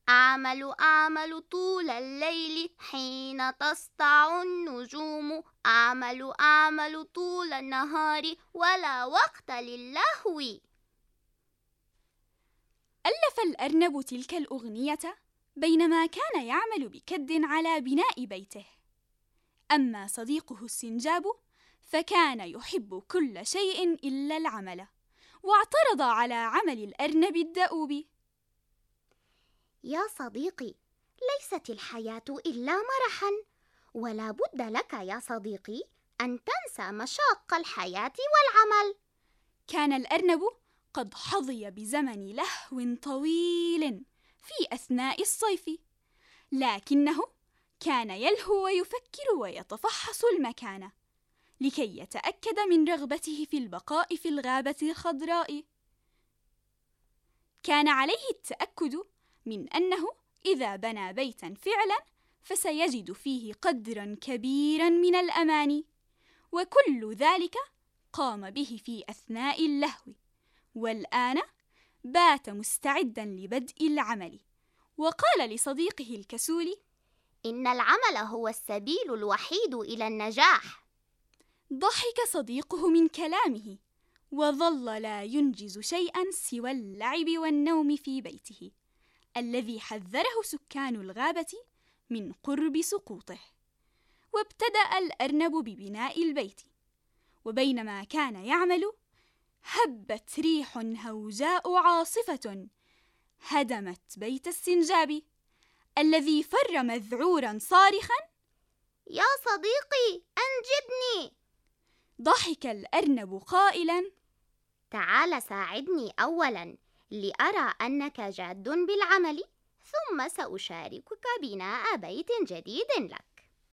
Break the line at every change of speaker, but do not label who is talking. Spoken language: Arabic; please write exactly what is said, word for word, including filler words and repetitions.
أعمل أعمل طول الليل حين تسطع النجوم، أعمل أعمل طول النهار ولا وقت للهو.
ألف الأرنب تلك الأغنية بينما كان يعمل بكد على بناء بيته. أما صديقه السنجاب فكان يحب كل شيء إلا العمل، واعترض على عمل الأرنب الدؤوب.
يا صديقي، ليست الحياة إلا مرحا، ولا بد لك يا صديقي أن تنسى مشاق الحياة والعمل.
كان الأرنب قد حظي بزمن لهو طويل في أثناء الصيف، لكنه كان يلهو ويفكر ويتفحص المكان لكي يتأكد من رغبته في البقاء في الغابة الخضراء. كان عليه التأكد من أنه إذا بنى بيتاً فعلاً فسيجد فيه قدراً كبيراً من الأمان، وكل ذلك قام به في أثناء اللهو. والآن بات مستعداً لبدء العمل، وقال لصديقه الكسول:
إن العمل هو السبيل الوحيد إلى النجاح.
ضحك صديقه من كلامه، وظل لا ينجز شيئاً سوى اللعب والنوم في بيته الذي حذره سكان الغابة من قرب سقوطه. وابتدأ الأرنب ببناء البيت، وبينما كان يعمل هبت ريح هوجاء عاصفة هدمت بيت السنجاب الذي فر مذعورا صارخا:
يا صديقي، أنجدني!
ضحك الأرنب قائلا:
تعال ساعدني أولا لأرى أنك جاد بالعمل، ثم سأشاركك بناء بيت جديد لك.